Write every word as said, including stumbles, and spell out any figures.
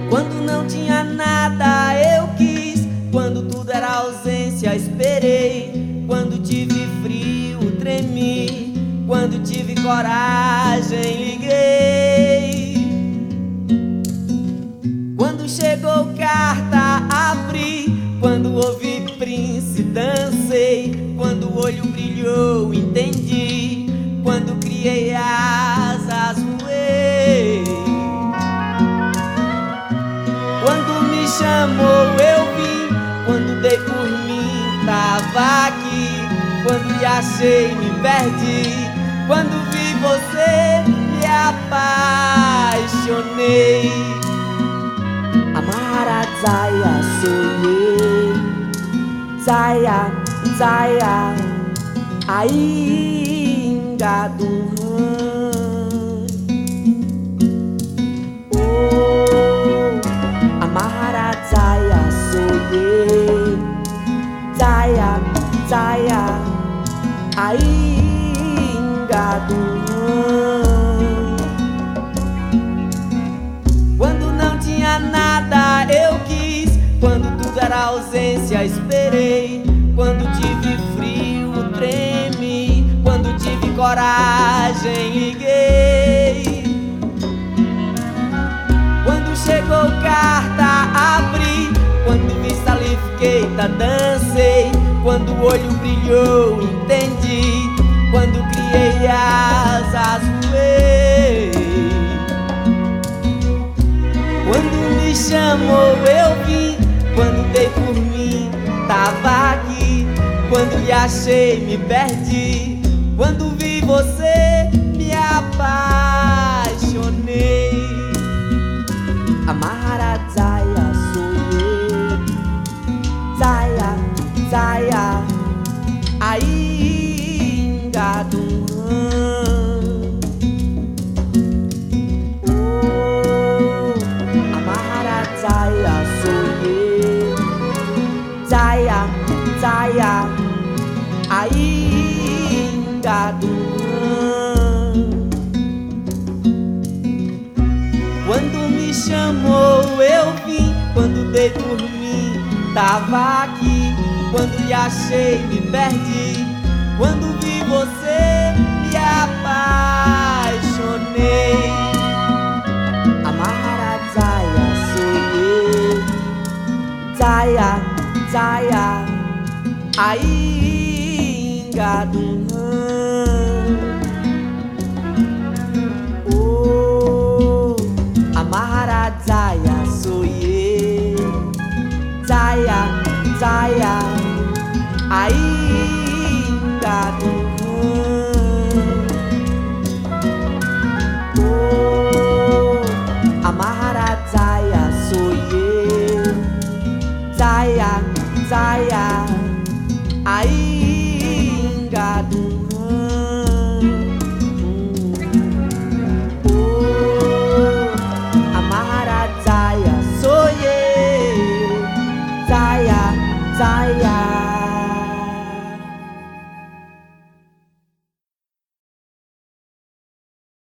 Quando não tinha nada eu quis, quando tudo era ausência esperei, quando tive frio tremi, quando tive coragem liguei, quando chegou carta abri, quando ouvi Prince dancei, quando o olho brilhou entendi, quando criei asas voei, quando me chamou eu vim, quando dei por mim tava aqui, quando lhe achei me perdi, quando vi você me apaixonei. Amara Zaya sonhei, Zaya, Zaya, ainda do oh, Amara Zaya sonhei, Zaya, Zaya, ainda do quando não tinha nada eu quis, quando tudo era ausência esperei, quando tive frio tremi, quando tive coragem liguei, quando chegou carta abri, quando vi salifiquei dancei, quando o olho brilhou entendi, quando criei asas voei, quando me chamou eu vim, quando dei por mim tava aqui, quando lhe achei me perdi, quando vi você me apaixonei. Amara Zaya sonhei, Zaya, Zaya, ainda do Zaya sonhei, Zaya, Zaya, ainda do quando me chamou eu vim, quando dei por mim tava aqui, quando lhe achei me perdi, quando vi você me apaixonei. Amara Zaya Zaya, Zaya, ainda do oh, Amara Zaya sonhei, Zaya, Zaya, ainda do oh, Amara Zaya sonhei, Zaya, Zaya, aí